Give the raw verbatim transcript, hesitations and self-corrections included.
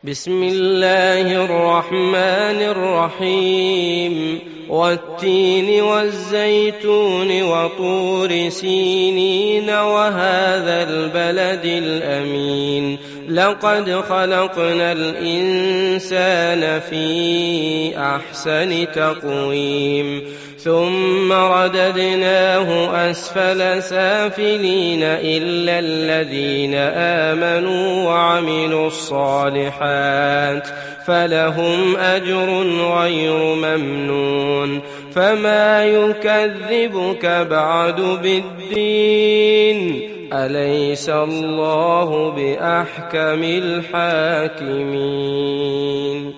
بسم الله الرحمن الرحيم والتين والزيتون وطور سينين وهذا البلد الأمين لقد خلقنا الإنسان في أحسن تقويم ثم رددناه أسفل سافلين إلا الذين آمنوا وعملوا الصالحات فلهم أجر غير ممنون فما يكذبك بعد بالدين أليس الله بأحكم الحاكمين.